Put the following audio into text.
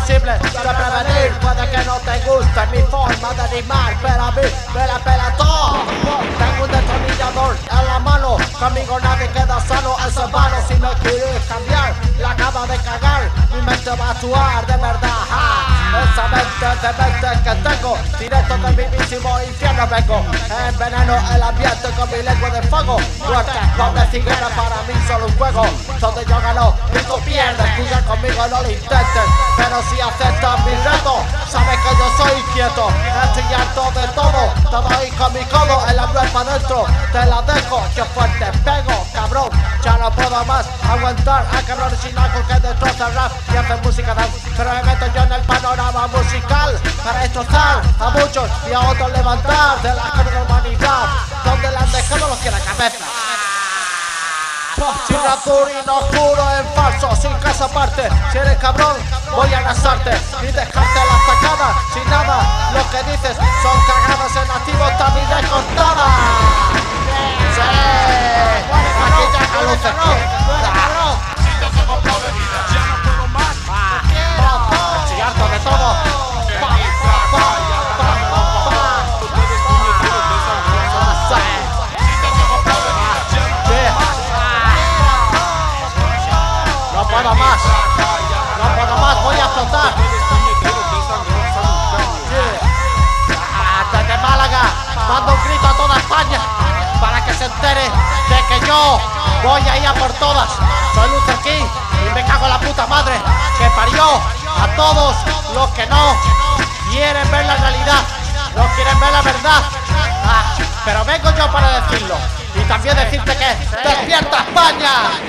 imposible de prevenir. Puede que no te guste mi forma de rimar, pero a mí me la pela todo. Tengo un destornillador en la mano, conmigo nadie queda sano, eso es vano. Si me quieres cambiar, la acaba de cagar, mi mente va a actuar de verdad. Esa mente de mente que tengo, directo del mismísimo infierno vengo. Enveneno el ambiente con mi lengua de fuego. Muerte, doble ciguera, para mí solo un juego donde yo gano y tú pierdes. Jugar conmigo no lo intentes, pero si aceptas mi reto, sabes que yo soy inquieto. Estoy harto de todo, te doy con mi codo, el hambre para adentro, te la dejo, que fuerte pego, cabrón. Ya no puedo más aguantar a cabrón sin algo que destroza el rap y hace música dance. Pero me meto yo en el panorama musical para destrozar a muchos y a otros levantar de la humanidad, donde le han dejado los que la cabeza. Sin razón y no juro en falso, sin casa aparte. Si eres cabrón, voy a arrasarte y dejarte las tacadas sin nada. Lo que dices son cagadas en activo, también descontadas. Sí, aquí ya luces. Estoy harto de todo. No puedo más, voy a explotar. Desde Málaga mando un grito a toda España para que se entere de que yo voy a ir a por todas. Soy Luz aquí y me cago en la puta madre que parió a todos los que no quieren ver la realidad, no quieren ver la verdad. Pero vengo yo para decirlo y también decirte que ¡despierta España!